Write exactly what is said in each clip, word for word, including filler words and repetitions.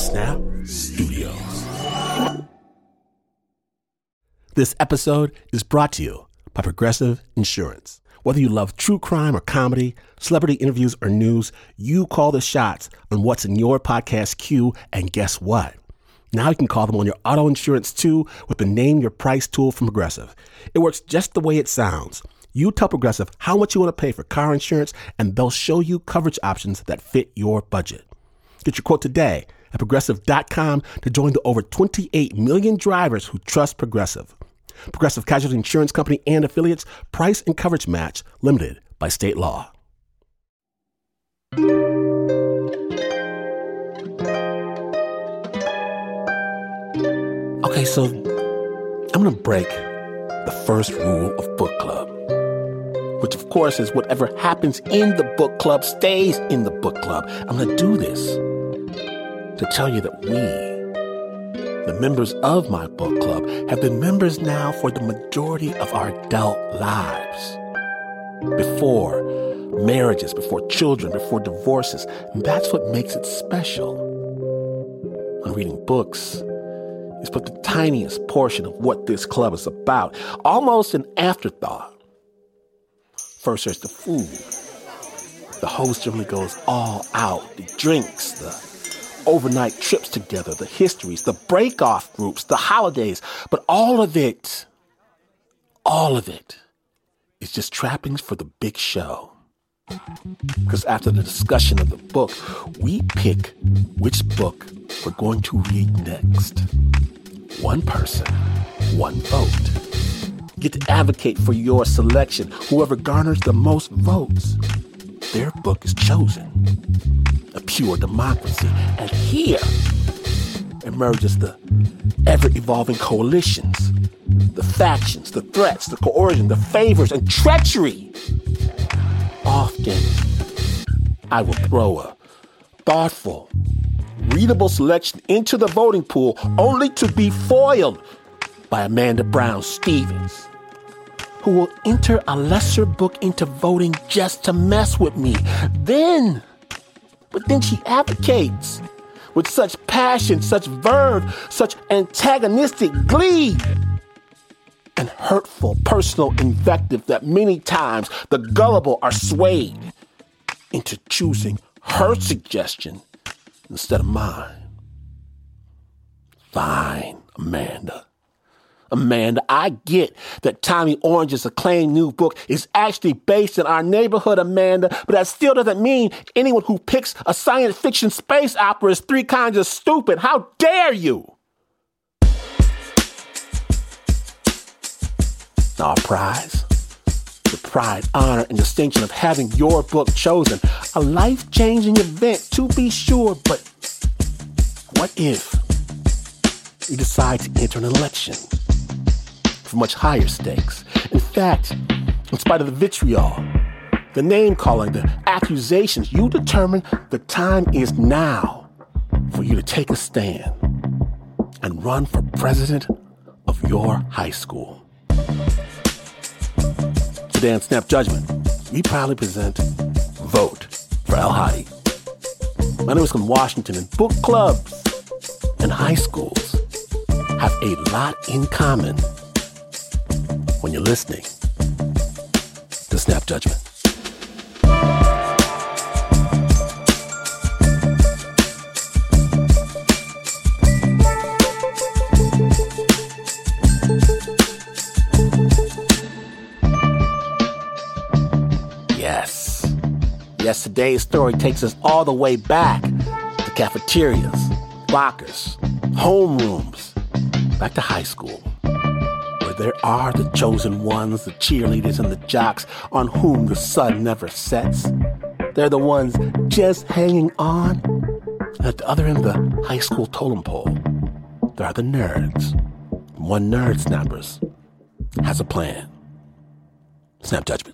Snap Studios. This episode is brought to you by Progressive Insurance. Whether you love true crime or comedy, celebrity interviews or news, you call the shots on what's in your podcast queue, and guess what? Now you can call them on your auto insurance too with the Name Your Price tool from Progressive. It works just the way it sounds. You tell Progressive how much you want to pay for car insurance, and they'll show you coverage options that fit your budget. Get your quote today at Progressive dot com to join the over twenty-eight million drivers who trust Progressive. Progressive Casualty Insurance Company and affiliates. Price and coverage match limited by state law. Okay, so I'm going to break the first rule of book club, which of course is whatever happens in the book club stays in the book club. I'm going to do this to tell you that we, the members of my book club, have been members now for the majority of our adult lives. Before marriages, before children, before divorces. And that's what makes it special. When reading books is but the tiniest portion of what this club is about, almost an afterthought. First, there's the food. The host generally goes all out. The drinks, the overnight trips together, the histories, the break-off groups, the holidays. But all of it, all of it is just trappings for the big show. Because after the discussion of the book, we pick which book we're going to read next. One person, one vote. You get to advocate for your selection. Whoever garners the most votes, their book is chosen. A pure democracy. And here emerges the ever-evolving coalitions, the factions, the threats, the coercion, the favors, and treachery. Often, I will throw a thoughtful, readable selection into the voting pool only to be foiled by Amanda Brown Stevens, who will enter a lesser book into voting just to mess with me. Then, but then she advocates with such passion, such verve, such antagonistic glee, and hurtful personal invective that many times the gullible are swayed into choosing her suggestion instead of mine. Fine, Amanda. Amanda, I get that Tommy Orange's acclaimed new book is actually based in our neighborhood, Amanda, but that still doesn't mean anyone who picks a science fiction space opera is three kinds of stupid. How dare you? Our prize, the pride, honor, and distinction of having your book chosen, a life-changing event to be sure, but what if we decide to enter an election for much higher stakes? In fact, in spite of the vitriol, the name-calling, the accusations, you determine the time is now for you to take a stand and run for president of your high school. Today on Snap Judgment, we proudly present Vote for El Hadi. My name is from Washington, and book clubs and high schools have a lot in common when you're listening to Snap Judgment. Yes. Yes, today's story takes us all the way back to cafeterias, lockers, homerooms, back to high school, where there are the chosen ones, the cheerleaders and the jocks on whom the sun never sets. They're the ones just hanging on. And at the other end of the high school totem pole, there are the nerds. One nerd snappers has a plan. Snap Judgment.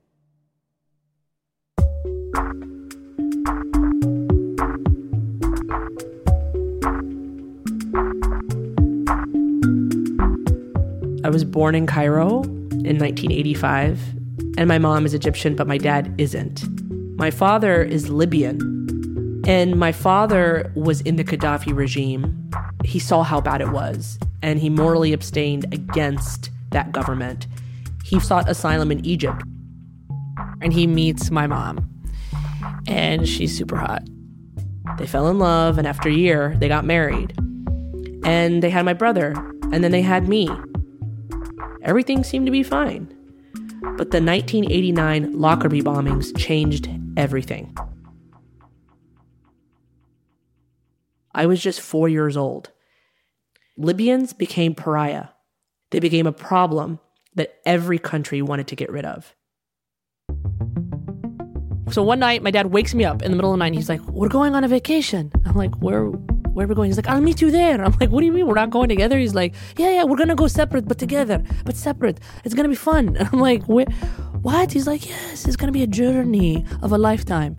I was born in Cairo in nineteen eighty-five, and my mom is Egyptian, but my dad isn't. My father is Libyan, And my father was in the Gaddafi regime. He saw how bad it was, and he morally abstained against that government. He sought asylum in Egypt. And he meets my mom, and she's super hot. They fell in love, and after a year, they got married. And they had my brother, and then they had me. Everything seemed to be fine. But the nineteen eighty-nine Lockerbie bombings changed everything. I was just four years old. Libyans became pariah. They became a problem that every country wanted to get rid of. So one night, my dad wakes me up in the middle of the night. And he's like, we're going on a vacation. I'm like, where, where are we going? He's like, I'll meet you there. I'm like, what do you mean we're not going together? He's like, yeah, yeah, we're going to go separate, but together, but separate. It's going to be fun. And I'm like, what? He's like, yes, it's going to be a journey of a lifetime.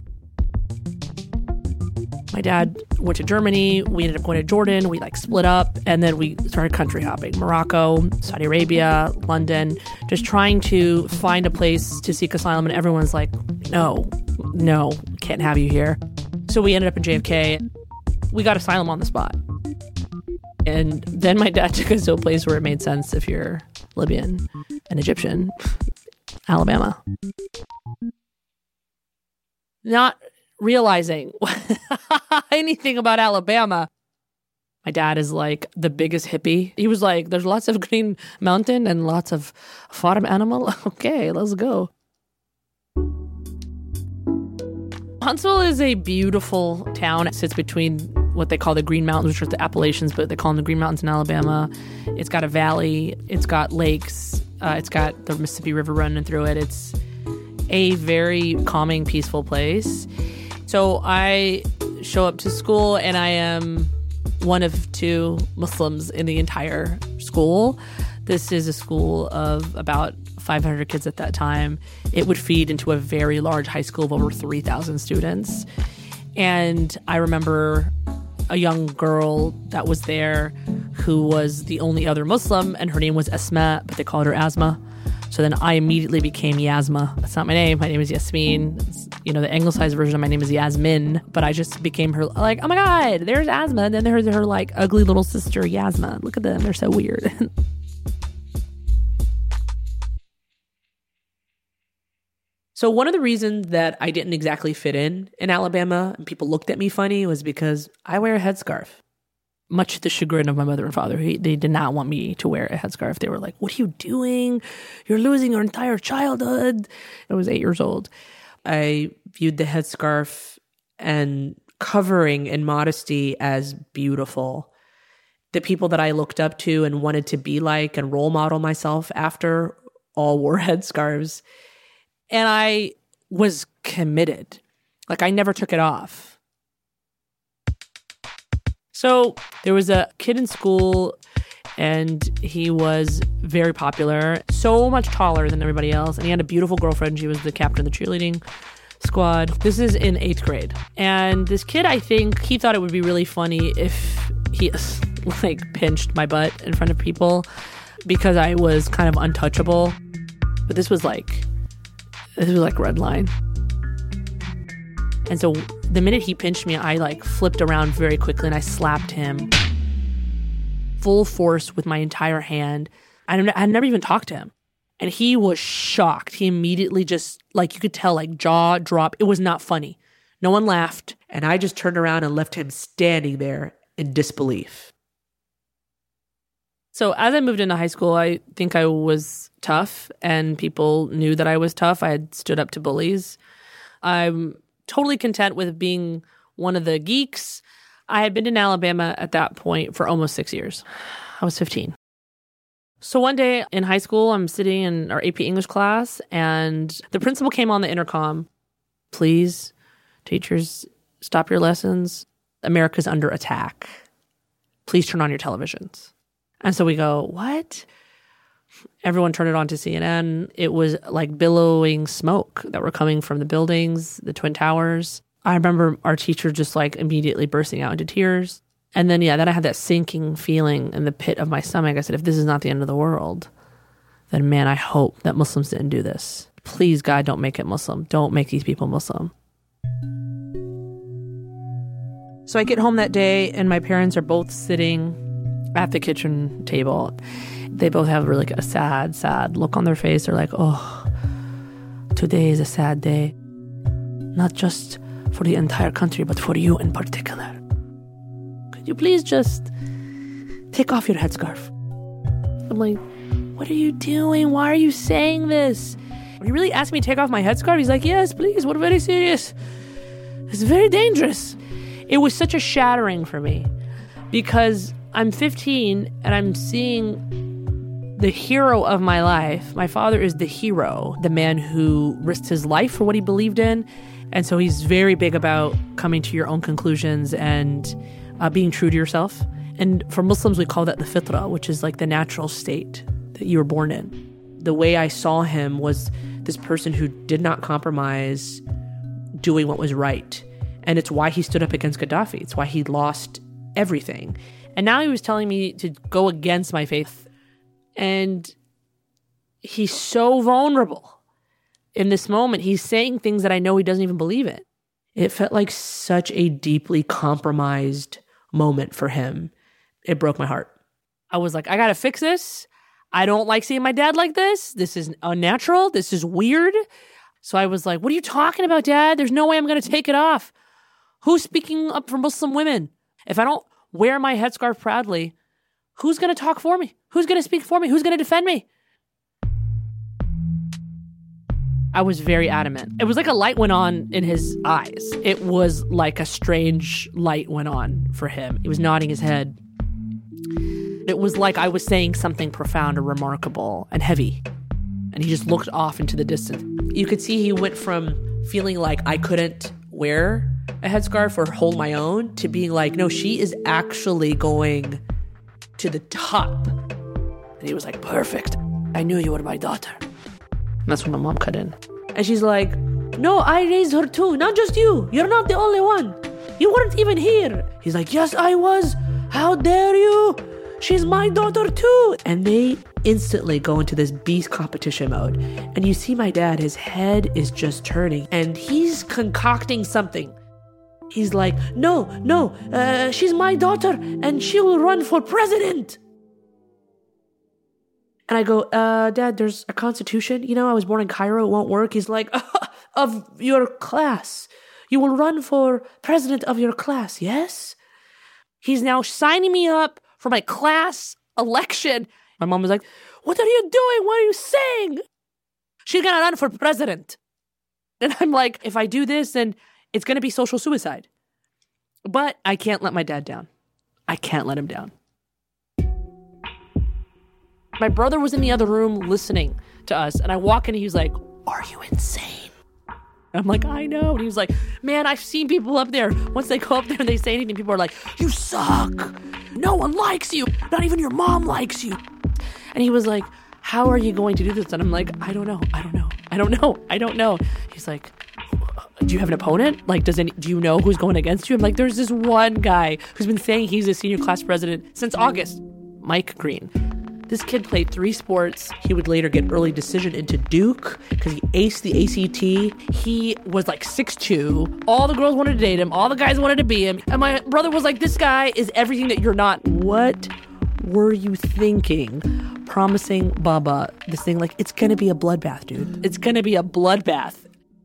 My dad went to Germany. We ended up going to Jordan. We like split up, and then we started country hopping. Morocco, Saudi Arabia, London, just trying to find a place to seek asylum. And everyone's like, no, no, can't have you here. So we ended up in J F K. We got asylum on the spot. And then my dad took us to a place where it made sense if you're Libyan and Egyptian. Alabama. Not realizing anything about Alabama. My dad is like the biggest hippie. He was like, there's lots of green mountain and lots of farm animal. Okay, let's go. Huntsville is a beautiful town. It sits between what they call the Green Mountains, which are the Appalachians, but they call them the Green Mountains in Alabama. It's got a valley. It's got lakes. Uh, it's got the Mississippi River running through it. It's a very calming, peaceful place. So I show up to school, and I am one of two Muslims in the entire school. This is a school of about five hundred kids at that time. It would feed into a very large high school of over three thousand students. And I remember a young girl that was there who was the only other Muslim, and her name was Asma, but they called her Asma. So then I immediately became Yasma. That's not my name. My name is Yasmin. It's, you know, the anglicized version of my name is Yasmin. But I just became her, like, oh my God, there's Asma. And then there's her, like, ugly little sister, Yasma. Look at them. They're so weird. So one of the reasons that I didn't exactly fit in in Alabama and people looked at me funny was because I wear a headscarf. Much to the chagrin of my mother and father, he, they did not want me to wear a headscarf. They were like, what are you doing? You're losing your entire childhood. I was eight years old. I viewed the headscarf and covering and modesty as beautiful. The people that I looked up to and wanted to be like and role model myself after all wore headscarves. And I was committed. Like, I never took it off. So there was a kid in school, and he was very popular, so much taller than everybody else. And he had a beautiful girlfriend. She was the captain of the cheerleading squad. This is in eighth grade. And this kid, I think, he thought it would be really funny if he, like, pinched my butt in front of people because I was kind of untouchable. But this was like, this was like red line. And so the minute he pinched me, I like flipped around very quickly and I slapped him full force with my entire hand. I had never even talked to him. And he was shocked. He immediately just, like, you could tell, like, jaw drop. It was not funny. No one laughed. And I just turned around and left him standing there in disbelief. So as I moved into high school, I think I was tough and people knew that I was tough. I had stood up to bullies. I'm totally content with being one of the geeks. I had been in Alabama at that point for almost six years. I was fifteen. So one day in high school, I'm sitting in our A P English class, and the principal came on the intercom. Please, teachers, stop your lessons. America's under attack. Please turn on your televisions. And so we go, what? Everyone turned it on to C N N. It was like billowing smoke that were coming from the buildings, the Twin Towers. I remember our teacher just like immediately bursting out into tears. And then, yeah, then I had that sinking feeling in the pit of my stomach. I said, if this is not the end of the world, then man, I hope that Muslims didn't do this. Please, God, don't make it Muslim. Don't make these people Muslim. So I get home that day, and my parents are both sitting at the kitchen table. They both have really a sad, sad look on their face. They're like, oh, today is a sad day. Not just for the entire country, but for you in particular. Could you please just take off your headscarf? I'm like, what are you doing? Why are you saying this? Are you really asking me to take off my headscarf? He's like, yes, please. We're very serious. It's very dangerous. It was such a shattering for me because I'm fifteen and I'm seeing the hero of my life. My father is the hero, the man who risked his life for what he believed in. And so he's very big about coming to your own conclusions and uh, being true to yourself. And for Muslims, we call that the fitra, which is like the natural state that you were born in. The way I saw him was this person who did not compromise doing what was right. And it's why he stood up against Gaddafi. It's why he lost everything. And now he was telling me to go against my faith. And he's so vulnerable in this moment. He's saying things that I know he doesn't even believe in. It felt like such a deeply compromised moment for him. It broke my heart. I was like, I got to fix this. I don't like seeing my dad like this. This is unnatural. This is weird. So I was like, what are you talking about, Dad? There's no way I'm going to take it off. Who's speaking up for Muslim women? If I don't wear my headscarf proudly, who's going to talk for me? Who's going to speak for me? Who's going to defend me? I was very adamant. It was like a light went on in his eyes. It was like a strange light went on for him. He was nodding his head. It was like I was saying something profound or remarkable and heavy. And he just looked off into the distance. You could see he went from feeling like I couldn't wear a headscarf or hold my own to being like, no, she is actually going to the top. And he was like, perfect. I knew you were my daughter. And that's when my mom cut in. And she's like, no, I raised her too. Not just you. You're not the only one. You weren't even here. He's like, yes, I was. How dare you? She's my daughter too. And they instantly go into this beast competition mode. And you see my dad, his head is just turning. And he's concocting something. He's like, no, no, uh, she's my daughter and she will run for president. And I go, uh, Dad, there's a constitution. You know, I was born in Cairo. It won't work. He's like, of your class. You will run for president of your class, yes? He's now signing me up for my class election. My mom was like, what are you doing? What are you saying? She's going to run for president. And I'm like, if I do this, then it's going to be social suicide. But I can't let my dad down. I can't let him down. My brother was in the other room listening to us. And I walk in and he's like, are you insane? And I'm like, I know. And he was like, man, I've seen people up there. Once they go up there and they say anything, people are like, you suck. No one likes you. Not even your mom likes you. And he was like, how are you going to do this? And I'm like, I don't know. I don't know. I don't know. I don't know. He's like, do you have an opponent? Like, does any, do you know who's going against you? I'm like, there's this one guy who's been saying he's a senior class president since August, Mike Green. This kid played three sports. He would later get early decision into Duke because he aced the A C T. He was like six two. All the girls wanted to date him. All the guys wanted to be him. And my brother was like, this guy is everything that you're not. What were you thinking? Promising Baba this thing like, it's going to be a bloodbath, dude. It's going to be a bloodbath.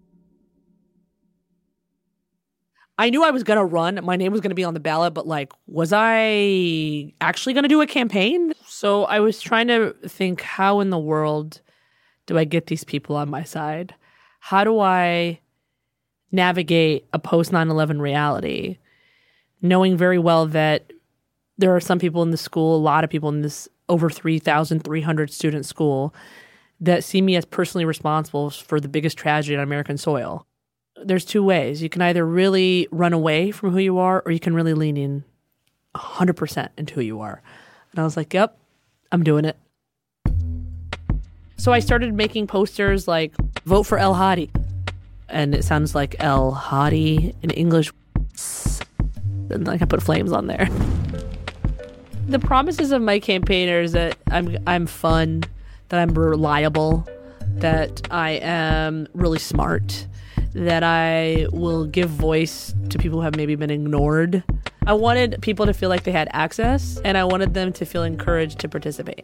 I knew I was going to run. My name was going to be on the ballot, but like, was I actually going to do a campaign? So I was trying to think, how in the world do I get these people on my side? How do I navigate a post nine eleven reality, knowing very well that there are some people in the school, a lot of people in this over three thousand three hundred student school that see me as personally responsible for the biggest tragedy on American soil. There's two ways. You can either really run away from who you are, or you can really lean in one hundred percent into who you are. And I was like, yep, I'm doing it. So I started making posters like, vote for El Hadi. And it sounds like El Hadi in English. And like I put flames on there. The promises of my campaign are that I'm I'm fun, that I'm reliable, that I am really smart, that I will give voice to people who have maybe been ignored. I wanted people to feel like they had access, and I wanted them to feel encouraged to participate.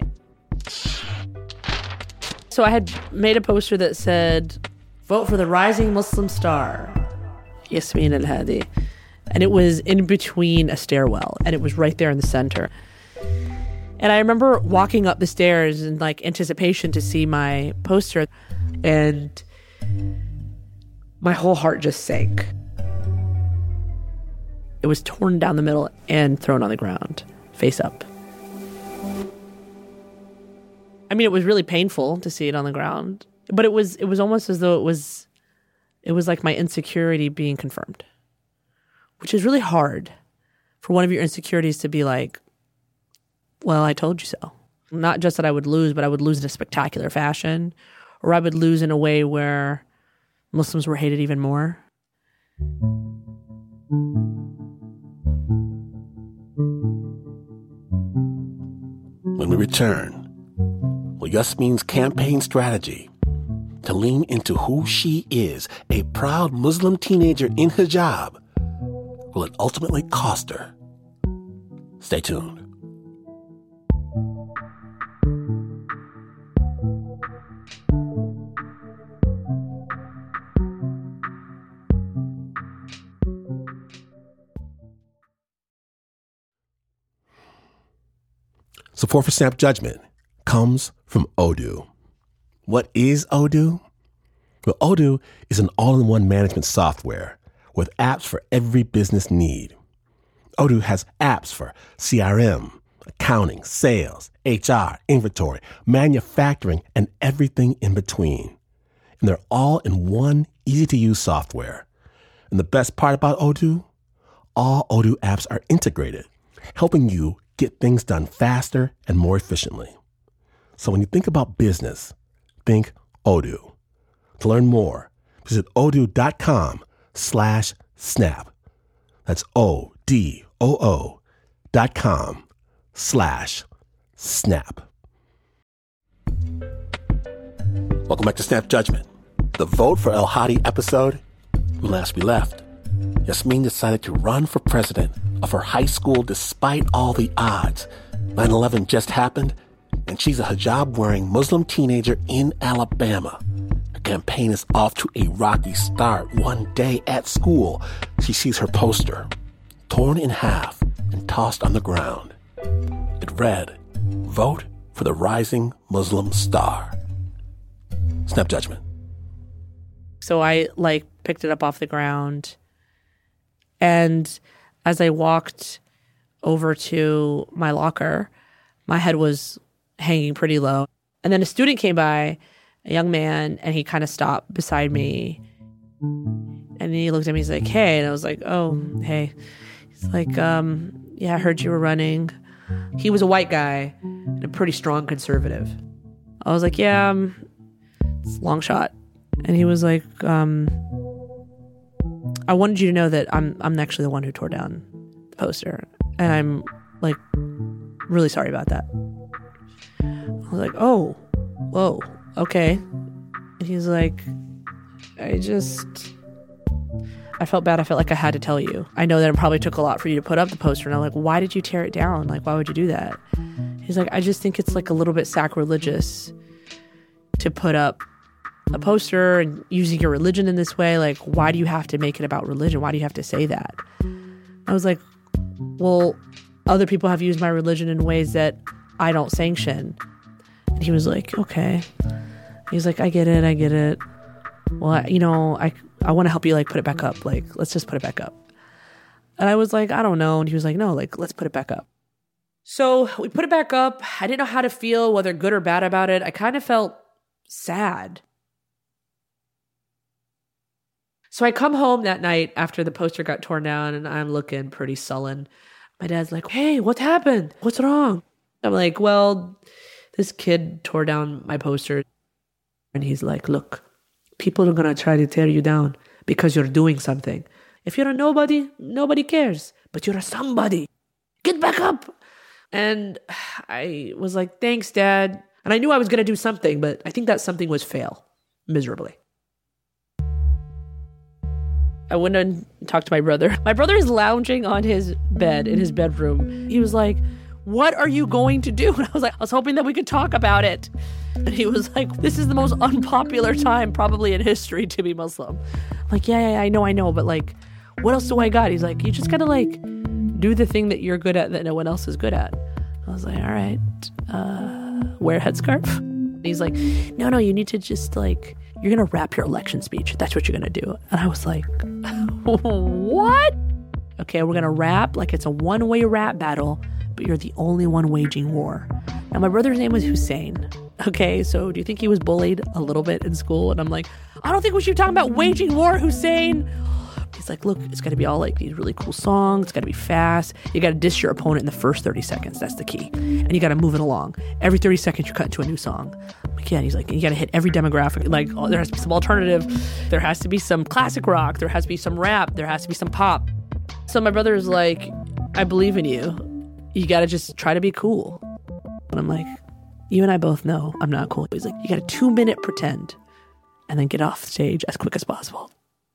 So I had made a poster that said, "Vote for the rising Muslim star, Yasmin Al-Hadi." And it was in between a stairwell, and it was right there in the center. And I remember walking up the stairs in like anticipation to see my poster, and my whole heart just sank. It was torn down the middle and thrown on the ground, face up. I mean, it was really painful to see it on the ground, but it was it was almost as though it was it was like my insecurity being confirmed, which is really hard for one of your insecurities to be like, well, I told you so. Not just that I would lose, but I would lose in a spectacular fashion, or I would lose in a way where Muslims were hated even more. When we return, will Yasmin's campaign strategy to lean into who she is, a proud Muslim teenager in hijab, will it ultimately cost her? Stay tuned. Support for Snap Judgment comes from Odoo. What is Odoo? Well, Odoo is an all-in-one management software with apps for every business need. Odoo has apps for C R M, accounting, sales, H R, inventory, manufacturing, and everything in between. And they're all in one easy-to-use software. And the best part about Odoo? All Odoo apps are integrated, helping you get things done faster and more efficiently. So when you think about business, think Odoo. To learn more, visit odoo.com slash snap. That's O-D-O-O dot com slash snap. Welcome back to Snap Judgment. The Vote for Al-Hadi episode, when last we left, Yasmin decided to run for president of her high school despite all the odds. nine eleven just happened, and she's a hijab-wearing Muslim teenager in Alabama. Her campaign is off to a rocky start. One day at school, she sees her poster, torn in half and tossed on the ground. It read, "Vote for the rising Muslim star." Snap Judgment. So I like picked it up off the ground, and as I walked over to my locker, my head was hanging pretty low. And then a student came by, a young man, and he kind of stopped beside me. And he looked at me, he's like, "Hey." And I was like, "Oh, hey." He's like, um, "Yeah, I heard you were running." He was a white guy and a pretty strong conservative. I was like, "Yeah, um, it's a long shot." And he was like, um... I wanted you to know that I'm I'm actually the one who tore down the poster, and I'm like really sorry about that. I was like, "Oh, whoa, okay." And he's like, I just I felt bad. I felt like I had to tell you. I know that it probably took a lot for you to put up the poster, and I'm like, "Why did you tear it down? Like, why would you do that?" He's like, "I just think it's like a little bit sacrilegious to put up a poster and using your religion in this way. Like, why do you have to make it about religion? Why do you have to say that?" I was like, "Well, other people have used my religion in ways that I don't sanction." And he was like, "Okay." He's like, "I get it. I get it. Well, I, you know, I, I want to help you like put it back up. Like, let's just put it back up." And I was like, "I don't know." And he was like, "No, like, let's put it back up." So we put it back up. I didn't know how to feel, whether good or bad about it. I kind of felt sad. So I come home that night after the poster got torn down, and I'm looking pretty sullen. My dad's like, "Hey, what happened? What's wrong?" I'm like, "Well, this kid tore down my poster." And he's like, "Look, people are going to try to tear you down because you're doing something. If you're a nobody, nobody cares. But you're a somebody. Get back up." And I was like, "Thanks, Dad." And I knew I was going to do something, but I think that something was fail miserably. I went and talked to my brother. My brother is lounging on his bed in his bedroom. He was like, what are you going to do? And I was like, I was hoping that we could talk about it. And he was like, this is the most unpopular time probably in history to be Muslim. I'm like, yeah, yeah, I know, I know. But like, what else do I got? He's like, you just got to like do the thing that you're good at that no one else is good at. I was like, all right, uh, wear a headscarf. And he's like, no, no, you need to just like, you're going to rap your election speech. That's what you're going to do. And I was like, what? Okay, we're going to rap like it's a one-way rap battle, but you're the only one waging war. Now, my brother's name was Hussein. Okay, so do you think he was bullied a little bit in school? And I'm like, I don't think we should be talking about waging war, Hussein. He's like, look, it's got to be all like these really cool songs. It's got to be fast. You got to diss your opponent in the first thirty seconds. That's the key. And you got to move it along. Every thirty seconds, you're cutting to a new song. I'm like, yeah, and he's like, you got to hit every demographic. Like, oh, there has to be some alternative. There has to be some classic rock. There has to be some rap. There has to be some pop. So my brother is like, I believe in you. You got to just try to be cool. And I'm like, you and I both know I'm not cool. He's like, you got a two minute pretend and then get off stage as quick as possible.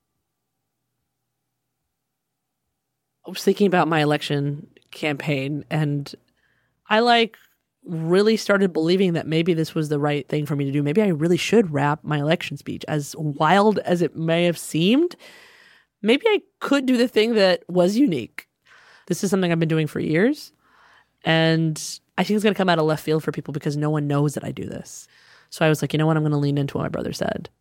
I was thinking about my election campaign and I like really started believing that maybe this was the right thing for me to do. Maybe I really should rap my election speech. As wild as it may have seemed, maybe I could do the thing that was unique. This is something I've been doing for years. And I think it's going to come out of left field for people because no one knows that I do this. So I was like, you know what? I'm going to lean into what my brother said.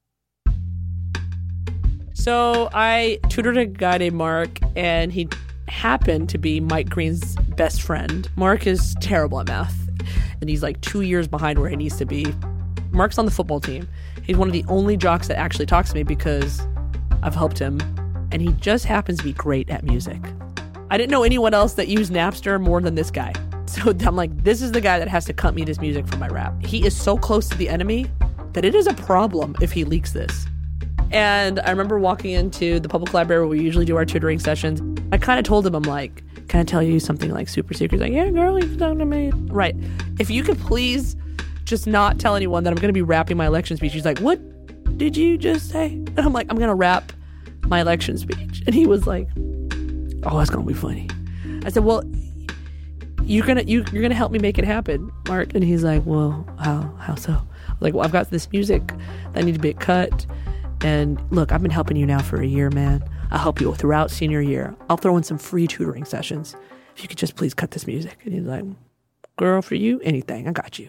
So I tutored a guy named Mark, and he happened to be Mike Green's best friend. Mark is terrible at math, and he's like two years behind where he needs to be. Mark's on the football team. He's one of the only jocks that actually talks to me because I've helped him, and he just happens to be great at music. I didn't know anyone else that used Napster more than this guy. So I'm like, this is the guy that has to cut me this music for my rap. He is so close to the enemy that it is a problem if he leaks this. And I remember walking into the public library where we usually do our tutoring sessions. I kind of told him, I'm like, can I tell you something like super secret? He's like, yeah, girl, you can talk to me. Right. If you could please just not tell anyone that I'm going to be rapping my election speech. He's like, what did you just say? And I'm like, I'm going to rap my election speech. And he was like, oh, that's going to be funny. I said, well, you're going to you, you're gonna help me make it happen, Mark. And he's like, well, how, how so? I'm like, well, I've got this music that needs to be cut. And look, I've been helping you now for a year, man. I'll help you throughout senior year. I'll throw in some free tutoring sessions. If you could just please cut this music. And he's like, girl, for you, anything. I got you.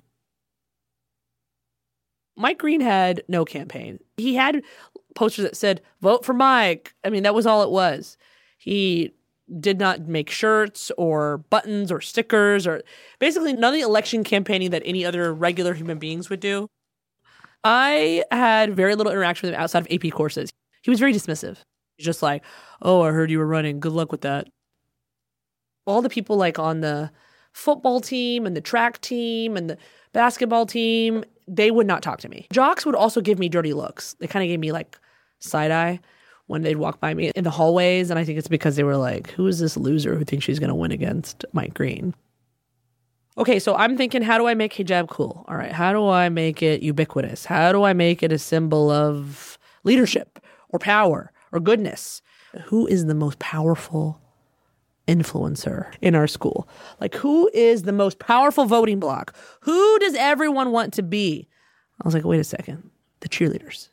Mike Green had no campaign. He had posters that said, vote for Mike. I mean, that was all it was. He did not make shirts or buttons or stickers or basically none of the election campaigning that any other regular human beings would do. I had very little interaction with him outside of A P courses. He was very dismissive. He's just like, oh, I heard you were running. Good luck with that. All the people like on the football team and the track team and the basketball team, they would not talk to me. Jocks would also give me dirty looks. They kind of gave me like side eye when they'd walk by me in the hallways. And I think it's because they were like, who is this loser who thinks she's going to win against Mike Green? Okay, so I'm thinking, how do I make hijab cool? All right, how do I make it ubiquitous? How do I make it a symbol of leadership or power or goodness? Who is the most powerful influencer in our school? Like, who is the most powerful voting bloc? Who does everyone want to be? I was like, wait a second. The cheerleaders.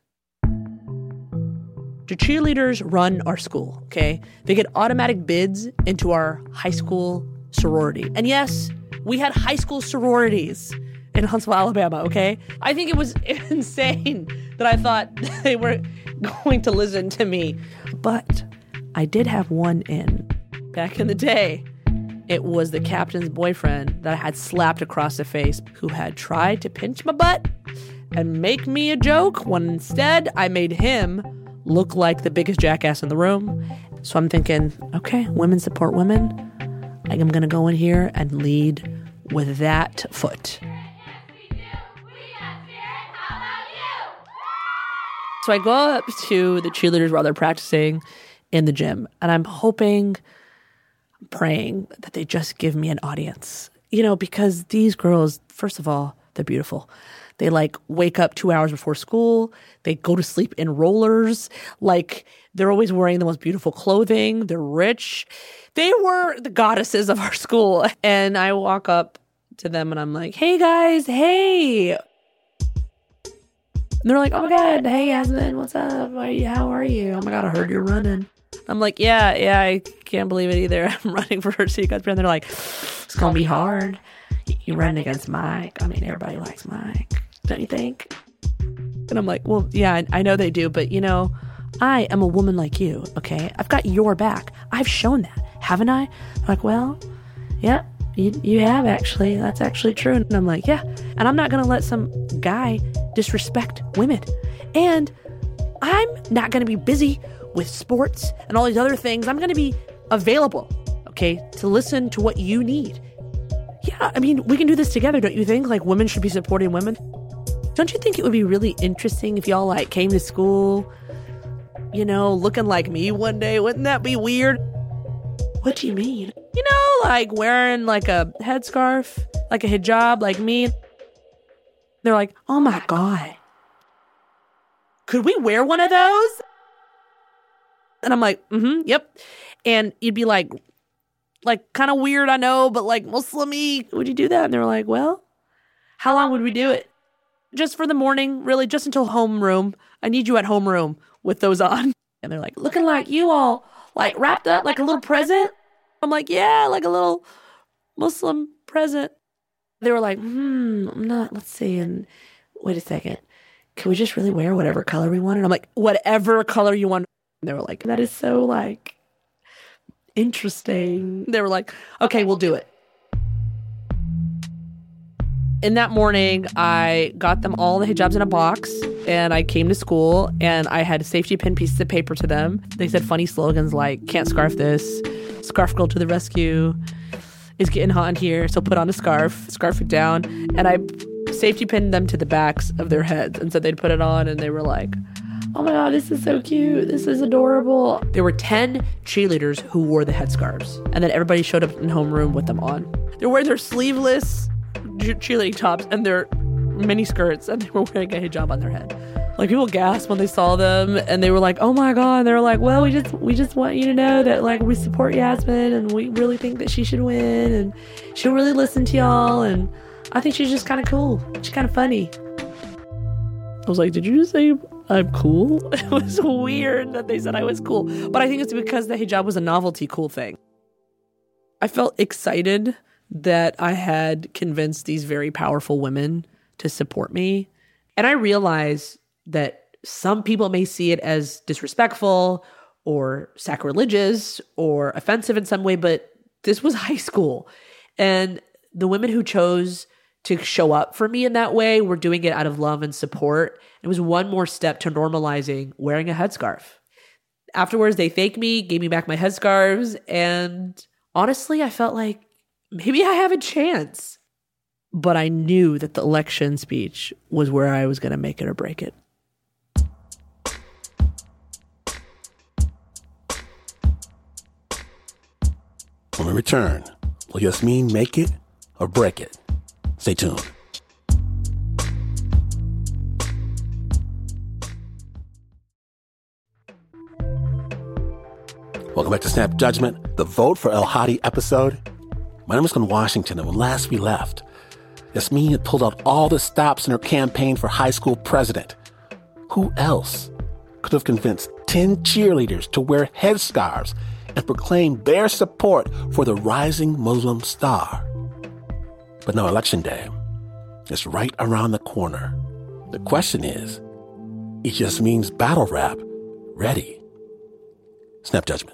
The cheerleaders run our school, okay? They get automatic bids into our high school sorority. And yes, we had high school sororities in Huntsville, Alabama, okay? I think it was insane that I thought they were going to listen to me. But I did have one in. Back in the day, it was the captain's boyfriend that I had slapped across the face who had tried to pinch my butt and make me a joke when instead I made him look like the biggest jackass in the room. So I'm thinking, okay, women support women. I'm going to go in here and lead with that foot. So I go up to the cheerleaders while they're practicing in the gym, and I'm hoping, praying that they just give me an audience. You know, because these girls, first of all, they're beautiful. They like wake up two hours before school. They go to sleep in rollers. Like they're always wearing the most beautiful clothing. They're rich. They were the goddesses of our school. And I walk up to them and I'm like, hey guys, hey. And they're like, oh my God, hey Yasmin, what's up? How are you? Oh my God, I heard you're running. I'm like, yeah, yeah, I can't believe it either. I'm running for city council. And they're like, it's going to be hard. You're running against Mike. I mean, everybody likes Mike, don't you think? And I'm like, well, yeah, I, I know they do. But, you know, I am a woman like you, okay? I've got your back. I've shown that, haven't I? I'm like, well, yeah, you, you have actually. That's actually true. And I'm like, yeah. And I'm not going to let some guy disrespect women. And I'm not going to be busy with sports and all these other things. I'm going to be available, okay, to listen to what you need. Yeah, I mean, we can do this together, don't you think? Like, women should be supporting women. Don't you think it would be really interesting if y'all, like, came to school, you know, looking like me one day? Wouldn't that be weird? What do you mean? You know, like, wearing, like, a headscarf, like a hijab, like me. They're like, oh, my God. Could we wear one of those? And I'm like, mm-hmm, yep. And you'd be like, like, kind of weird, I know, but like Muslim-y. Would you do that? And they were like, well, how long would we do it? Just for the morning, really, just until homeroom. I need you at homeroom with those on. And they're like, looking like you all, like, wrapped up like a little present. I'm like, yeah, like a little Muslim present. They were like, hmm, I'm not, let's see. And wait a second. Can we just really wear whatever color we want? And I'm like, whatever color you want. And they were like, that is so, like, interesting. They were like, okay, we'll do it. In that morning, I got them all the hijabs in a box, and I came to school, and I had safety pin pieces of paper to them. They said funny slogans like, can't scarf this, scarf girl to the rescue, it's getting hot in here, so put on a scarf, scarf it down. And I safety pinned them to the backs of their heads, and so they'd put it on, and they were like, oh my God, this is so cute. This is adorable. There were ten cheerleaders who wore the headscarves. And then everybody showed up in homeroom with them on. They were wearing their sleeveless cheerleading tops and their mini skirts. And they were wearing a hijab on their head. Like, people gasped when they saw them. And they were like, oh my God. And they were like, well, we just we just want you to know that, like, we support Yasmin. And we really think that she should win. And she'll really listen to y'all. And I think she's just kind of cool. She's kind of funny. I was like, did you just say I'm cool? It was weird that they said I was cool. But I think it's because the hijab was a novelty cool thing. I felt excited that I had convinced these very powerful women to support me. And I realized that some people may see it as disrespectful or sacrilegious or offensive in some way, but this was high school. And the women who chose to show up for me in that way were doing it out of love and support. It was one more step to normalizing wearing a headscarf. Afterwards, they thanked me, gave me back my headscarves, and honestly, I felt like maybe I have a chance. But I knew that the election speech was where I was going to make it or break it. When we return, will Yasmin make it or break it? Stay tuned. Welcome back to Snap Judgment, the Vote for El Hadi episode. My name is Glenn Washington, and when last we left, Yasmin had pulled out all the stops in her campaign for high school president. Who else could have convinced ten cheerleaders to wear headscarves and proclaim their support for the rising Muslim star? But now Election Day is right around the corner. The question is, is Yasmin's battle rap ready? Snap Judgment.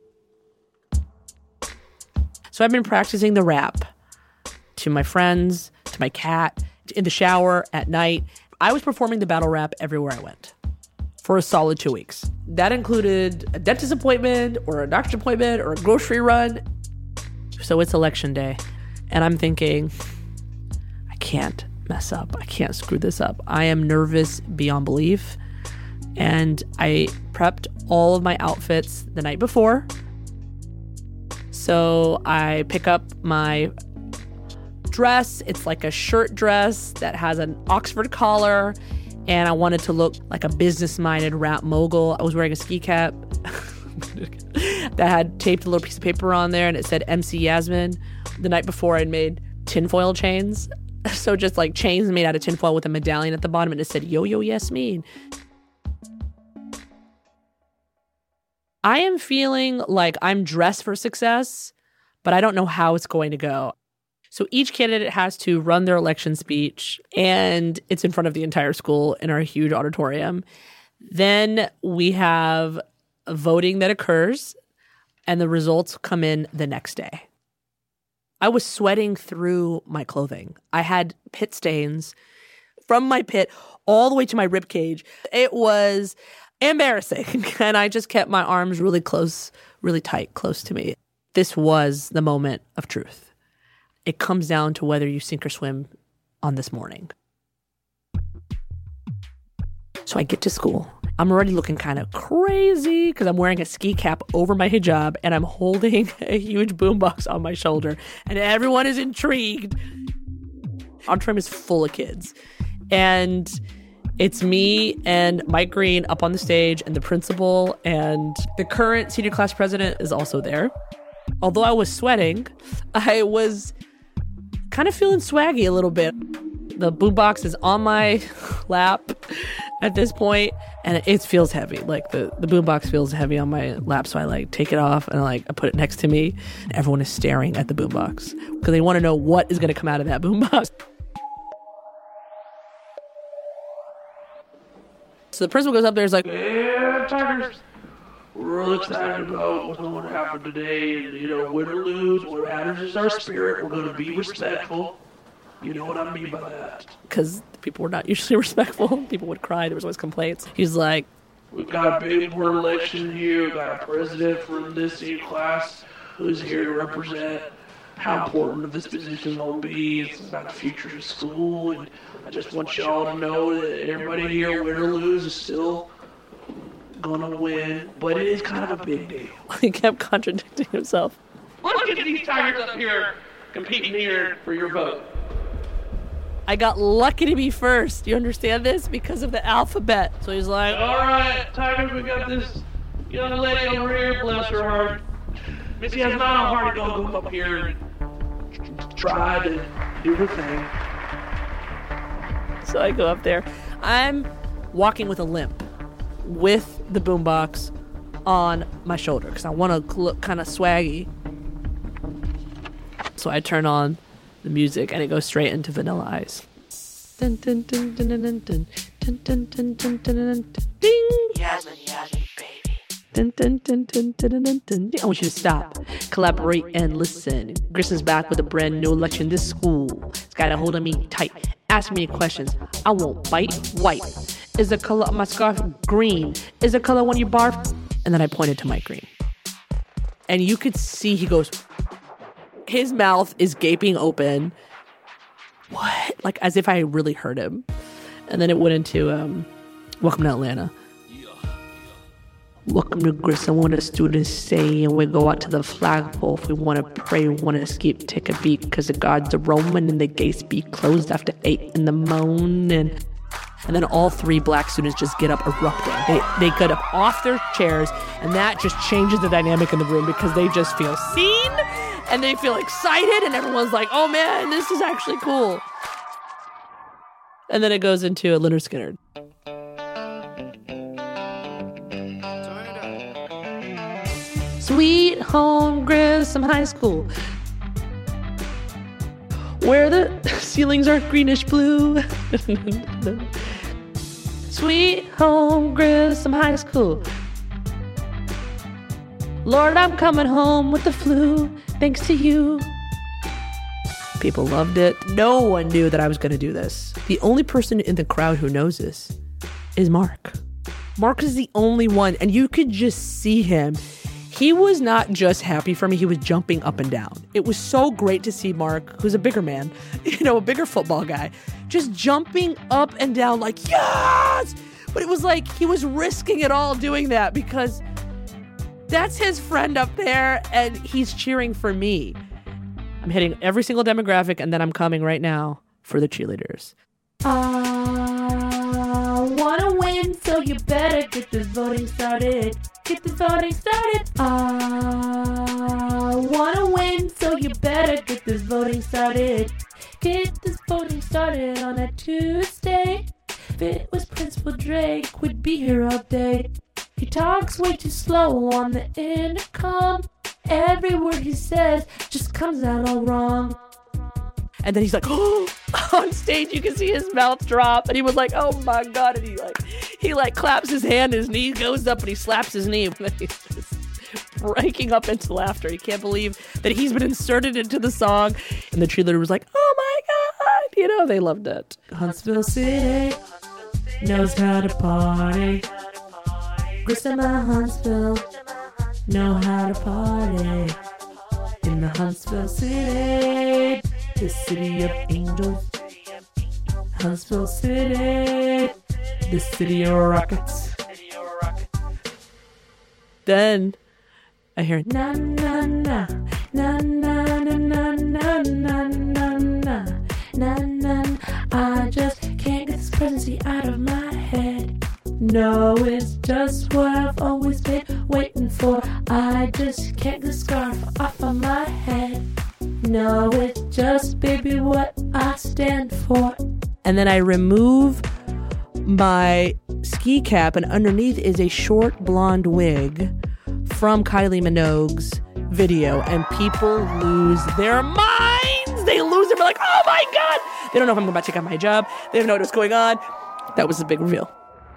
So I've been practicing the rap to my friends, to my cat, in the shower, at night. I was performing the battle rap everywhere I went for a solid two weeks. That included a dentist appointment or a doctor's appointment or a grocery run. So it's election day. And I'm thinking, I can't mess up. I can't screw this up. I am nervous beyond belief. And I prepped all of my outfits the night before. So I pick up my dress. It's like a shirt dress that has an Oxford collar, and I wanted to look like a business-minded rap mogul. I was wearing a ski cap that had taped a little piece of paper on there, and it said M C Yasmin. The night before, I'd made tinfoil chains. So just like chains made out of tinfoil with a medallion at the bottom, and it said, Yo Yo Yasmin. I am feeling like I'm dressed for success, but I don't know how it's going to go. So each candidate has to run their election speech, and it's in front of the entire school in our huge auditorium. Then we have voting that occurs, and the results come in the next day. I was sweating through my clothing. I had pit stains from my pit all the way to my rib cage. It was embarrassing, and I just kept my arms really close, really tight, close to me. This was the moment of truth. It comes down to whether you sink or swim on this morning. So I get to school. I'm already looking kind of crazy because I'm wearing a ski cap over my hijab and I'm holding a huge boombox on my shoulder, and everyone is intrigued. Auditorium is full of kids, and it's me and Mike Green up on the stage, and the principal, and the current senior class president is also there. Although I was sweating, I was kind of feeling swaggy a little bit. The boombox is on my lap at this point, and it feels heavy. Like the, the boombox feels heavy on my lap, so I like take it off and like I put it next to me, and everyone is staring at the boombox because they want to know what is going to come out of that boombox. So the principal goes up there and is like, Yeah, Tigers, we're real excited about what's going to happen today. And, you know, win or lose, what matters is our spirit. We're going to be respectful. You know what I mean by that. Because people were not usually respectful. People would cry. There was always complaints. He's like, We've got a big important election here. We've got a president from this senior class who's here to represent how important this position is going to be. It's about the future of school. And I just want y'all to know that everybody here, win or lose, is still going to win. But it is kind of a big deal. He kept contradicting himself. Let's get these Tigers up here competing here for your vote. I got lucky to be first. You understand this? Because of the alphabet. So he's like, All right, Tigers, we got this young lady over here, bless her heart. Missy has not a heart to go come up here and try to do her thing. So I go up there. I'm walking with a limp with the boombox on my shoulder because I want to look kind of swaggy. So I turn on the music and it goes straight into Vanilla Ice. Dun, dun, dun, dun, dun, dun, dun, dun, dun, dun, dun, dun, dun, ding! Yasmin, Yasmin, baby. Dun, dun, dun, dun, dun, dun, dun, dun. I want you to stop, collaborate, and listen. Grisham's back with a brand new election. This school has got a hold of me tight. Ask me questions. I won't bite. White. Is the color of my scarf green? Is the color when you barf? And then I pointed to Mike Green. And you could see he goes, his mouth is gaping open. What? Like as if I really heard him. And then it went into um, Welcome to Atlanta. Welcome to Grissom, what the students say, and we go out to the flagpole if we want to pray, we want to skip, take a beat, because the gods are Roman and the gates be closed after eight in the morning. And then all three black students just get up erupting. They they get up off their chairs, and that just changes the dynamic in the room because they just feel seen, and they feel excited, and everyone's like, oh man, this is actually cool. And then it goes into a Lynyrd Skynyrd. Sweet home Grissom High School, where the ceilings are greenish blue. Sweet home Grissom High School. Lord, I'm coming home with the flu, thanks to you. People loved it. No one knew that I was going to do this. The only person in the crowd who knows this is Mark. Mark is the only one, and you could just see him. He was not just happy for me, he was jumping up and down. It was so great to see Mark, who's a bigger man, you know, a bigger football guy, just jumping up and down like, yes! But it was like he was risking it all doing that because that's his friend up there and he's cheering for me. I'm hitting every single demographic, and then I'm coming right now for the cheerleaders. I wanna win, so you better get this voting started. Get this voting started. I wanna win, so you better get this voting started. Get this voting started on a Tuesday. If it was Principal Drake, we'd be here all day. He talks way too slow on the intercom. Every word he says just comes out all wrong. And then he's like, oh, on stage you can see his mouth drop. And he was like, oh my God. And he like, he like claps his hand, his knee goes up and he slaps his knee. And then he's just breaking up into laughter. He can't believe that he's been inserted into the song. And the cheerleader was like, oh my God. You know, they loved it. Huntsville City knows how to party. Grissom and Huntsville know how to party. In the Huntsville City, the city of angels. Huntsville City, the city of rockets. Then I hear na na na na na na na na na na na na na. I just can't get this presidency out of my head. No, it's just what I've always been waiting for. I just can't get the scarf off of my head. No, it's just, baby, what I stand for. And then I remove my ski cap, and underneath is a short blonde wig from Kylie Minogue's video, and people lose their minds. They lose it. They're like, oh my God. They don't know if I'm about to take out my job. They don't know what's going on. That was a big reveal.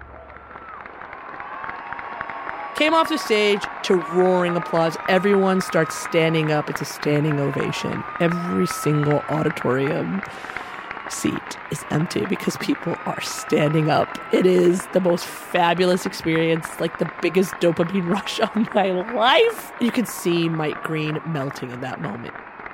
Came off the stage to roaring applause. Everyone starts standing up. It's a standing ovation. Every single auditorium seat is empty because people are standing up. It is the most fabulous experience, like the biggest dopamine rush of my life. You can see Mike Green melting in that moment.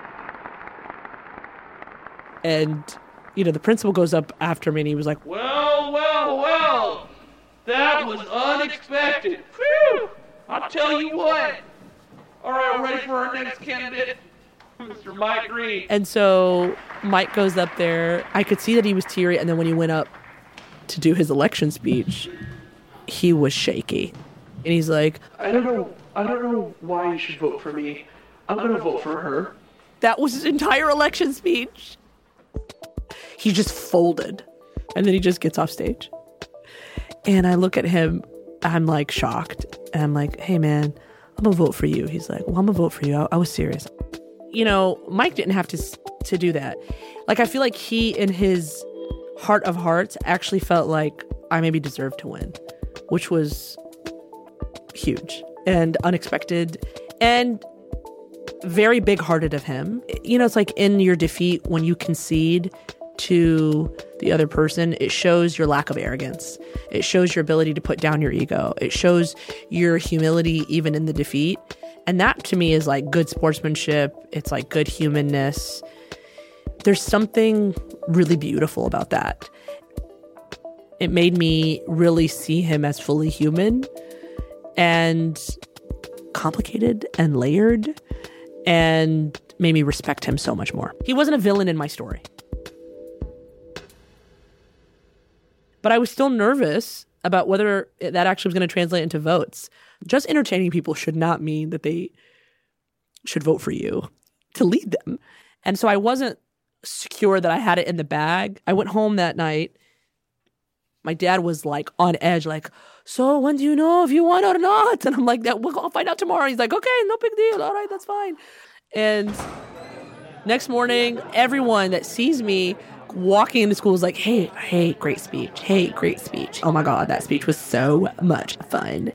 And, you know, the principal goes up after me and he was like, Well, well, well, that was unexpected. Phew! I'll tell you what. All right, we're ready for our next candidate, Mister Mike Green. And so Mike goes up there. I could see that he was teary, and then when he went up to do his election speech, he was shaky. And he's like, I don't know, I don't know why you should vote for me. I'm going to vote for her. That was his entire election speech. He just folded, and then he just gets off stage. And I look at him, I'm like shocked. And I'm like, hey man, I'm gonna vote for you. He's like, well, I'm gonna vote for you. I, I was serious. You know, Mike didn't have to to do that. Like, I feel like he, in his heart of hearts, actually felt like I maybe deserved to win, which was huge and unexpected and very big-hearted of him. You know, it's like in your defeat, when you concede to the other person, it shows your lack of arrogance. It shows your ability to put down your ego. It shows your humility even in the defeat. And that to me is like good sportsmanship. It's like good humanness. There's something really beautiful about that. It made me really see him as fully human and complicated and layered, and made me respect him so much more. He wasn't a villain in my story. But I was still nervous about whether that actually was going to translate into votes. Just entertaining people should not mean that they should vote for you to lead them. And so I wasn't secure that I had it in the bag. I went home that night. My dad was like on edge, like, so when do you know if you won or not? And I'm like, that we'll I'll find out tomorrow. He's like, okay, no big deal. All right, that's fine. And next morning, everyone that sees me walking into school is like, hey, hey, great speech. Hey, great speech. Oh my God, that speech was so much fun.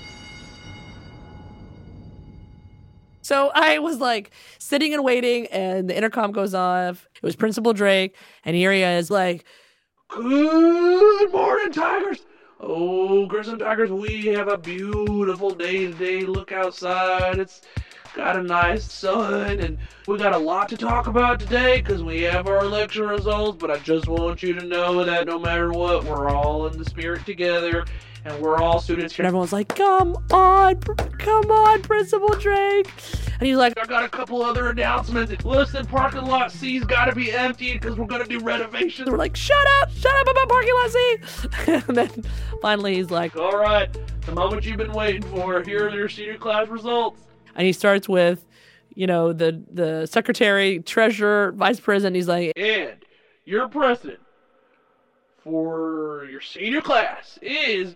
So I was like sitting and waiting, and the intercom goes off. It was Principal Drake, and here he is like, good morning, Tigers. Oh, Grissom Tigers, we have a beautiful day today. Look outside. It's got a nice sun, and we got a lot to talk about today because we have our election results, but I just want you to know that no matter what, we're all in the spirit together, and we're all students here. And everyone's like, come on, come on, Principal Drake. And he's like, I got a couple other announcements. Listen, parking lot C's got to be emptied because we're going to do renovations. We're like, shut up, shut up about parking lot C. And then finally he's like, all right, the moment you've been waiting for, here are your senior class results. And he starts with, you know, the, the secretary, treasurer, vice president. He's like, and your president for your senior class is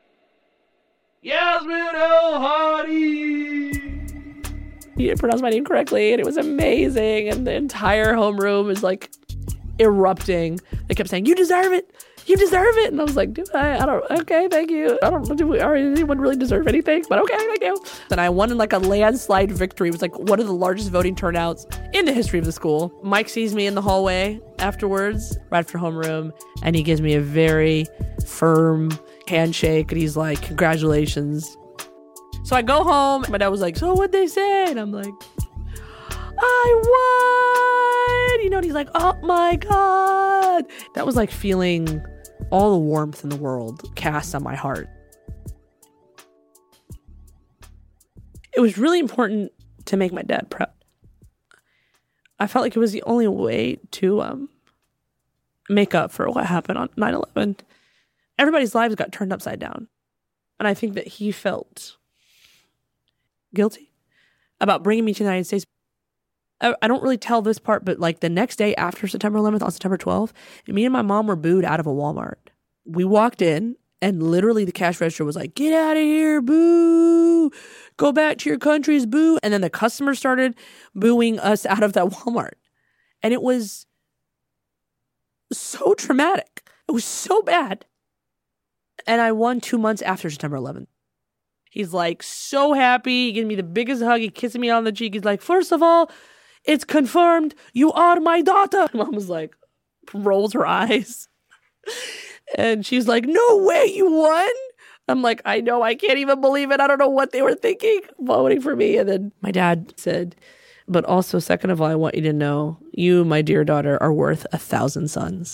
Yasmin El-Hadi. He didn't pronounce my name correctly, and it was amazing. And the entire homeroom is like erupting. They kept saying, you deserve it. You deserve it. And I was like, do I? I don't, okay, thank you. I don't, do we, or anyone really deserve anything? But okay, thank you. And I won in like a landslide victory. It was like one of the largest voting turnouts in the history of the school. Mike sees me in the hallway afterwards, right after homeroom, and he gives me a very firm handshake, and he's like, congratulations. So I go home. My dad was like, so what'd they say? And I'm like, I won. You know, and he's like, oh my God. That was like feeling all the warmth in the world cast on my heart. It was really important to make my dad proud. I felt like it was the only way to um, make up for what happened on nine eleven. Everybody's lives got turned upside down. And I think that he felt guilty about bringing me to the United States. I, I don't really tell this part, but like the next day after September eleventh, on September twelfth, me and my mom were booed out of a Walmart. We walked in and literally the cash register was like, get out of here, boo. Go back to your countries, boo. And then the customers started booing us out of that Walmart. And it was so traumatic. It was so bad. And I won two months after September eleventh. He's like so happy. He gave me the biggest hug. He kissed me on the cheek. He's like, first of all, it's confirmed. You are my daughter. Mom was like, rolls her eyes. And she's like, no way, you won? I'm like, I know. I can't even believe it. I don't know what they were thinking, voting for me. And then my dad said, but also, second of all, I want you to know, you, my dear daughter, are worth a thousand sons.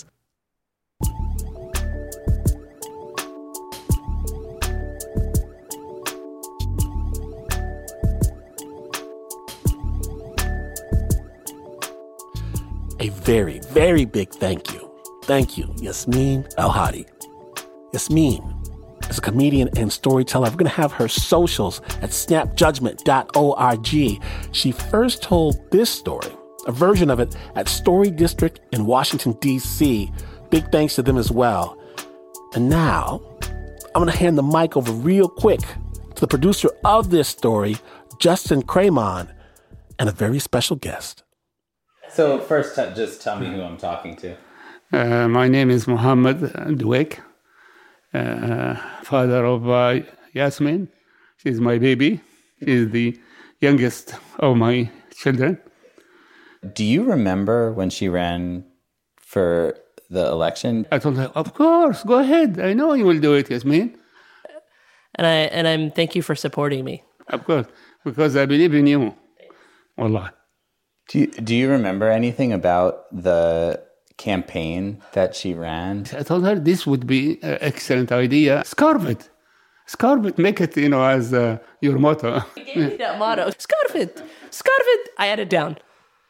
A very, very big thank you. Thank you, Yasmin El-Hadi. Yasmin is a comedian and storyteller. We're going to have her socials at snap judgment dot org. She first told this story, a version of it, at Story District in Washington, D C. Big thanks to them as well. And now, I'm going to hand the mic over real quick to the producer of this story, Justin Cremon, and a very special guest. So first, t- just tell me who I'm talking to. Uh, my name is Mohammed Dweck, uh, father of uh, Yasmin. She's my baby. She's the youngest of my children. Do you remember when she ran for the election? I told her, of course, go ahead. I know you will do it, Yasmin. And I and I'm thank you for supporting me. Of course, because I believe in you. Wallah. Do you, do you remember anything about the campaign that she ran? I told her this would be an excellent idea. Scarf it. Scarf it. Make it, you know, as uh, your motto. You gave me that motto. Scarf it. Scarf it. I had it down.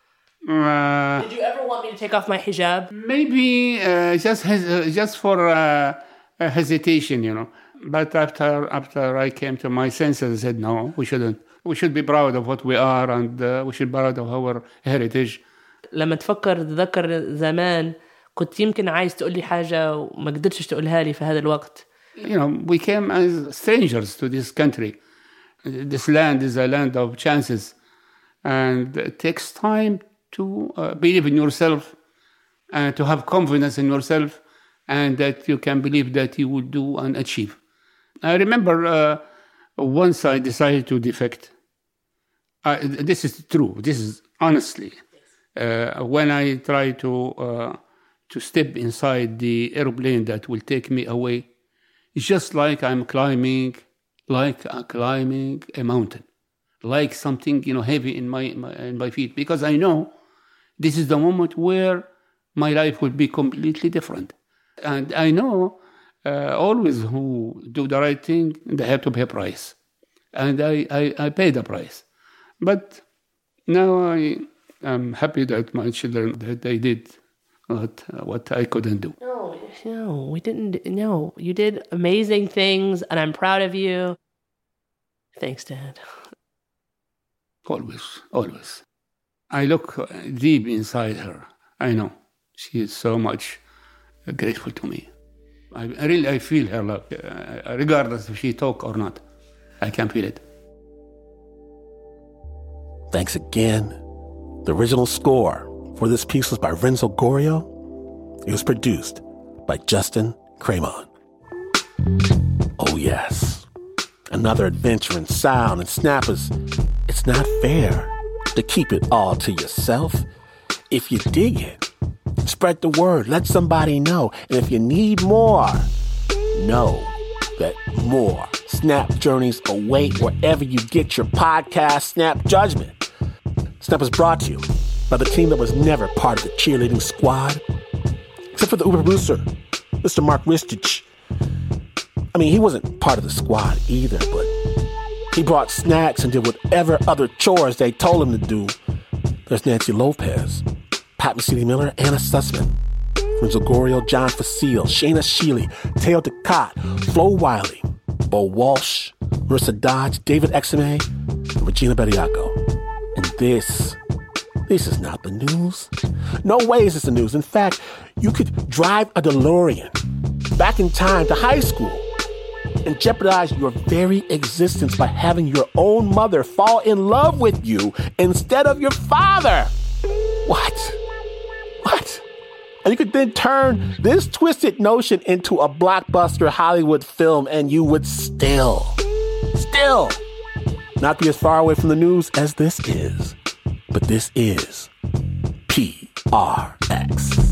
Uh, Did you ever want me to take off my hijab? Maybe uh, just hes- uh, just for uh, a hesitation, you know. But after after I came to my senses, I said, no, we shouldn't. We should be proud of what we are, and uh, we should be proud of our heritage. لما تفكر تذكر زمان كنت يمكن عايز تقول لي حاجة وما قدرتش تقولها لي في هذا الوقت. You know, we came as strangers to this country. This land is a land of chances, and it takes time to uh, believe in yourself and to have confidence in yourself, and that you can believe that you will do and achieve. I remember uh, once I decided to defect. Uh, this is true. This is honestly. Uh, when I try to uh, to step inside the airplane that will take me away, it's just like I'm climbing, like I'm climbing a mountain, like something, you know, heavy in my, my in my feet, because I know this is the moment where my life will be completely different, and I know uh, always who do the right thing, they have to pay a price. And I, I, I paid the price. But now I am happy that my children, that they did what, what I couldn't do. No, no, we didn't. No, you did amazing things, and I'm proud of you. Thanks, Dad. Always, always. I look deep inside her. I know she is so much grateful to me. I, I really, I feel her love, uh, regardless if she talk or not. I can feel it. Thanks again. The original score for this piece was by Renzo Gorrio. It was produced by Justin Cremon. Oh yes, another adventure in sound and snappers. It's not fair to keep it all to yourself. If you dig it, spread the word, let somebody know. And if you need more, know that more Snap Journeys await wherever you get your podcast, Snap Judgment. Snap is brought to you by the team that was never part of the cheerleading squad, except for the Uber producer, Mister Mark Ristich. I mean, he wasn't part of the squad either, but he brought snacks and did whatever other chores they told him to do. There's Nancy Lopez, Pat Mesiti-Miller, Anna Sussman, Renzo Gorrio, John Facile, Shayna Shealy, Teo Ducat, Flo Wiley, Bo Walsh, Marissa Dodge, David Exime, and Regina Bediaco. And this, this is not the news. No way is this the news. In fact, you could drive a DeLorean back in time to high school and jeopardize your very existence by having your own mother fall in love with you instead of your father. What? What? And you could then turn this twisted notion into a blockbuster Hollywood film and you would still, still not be as far away from the news as this is. But this is P R X.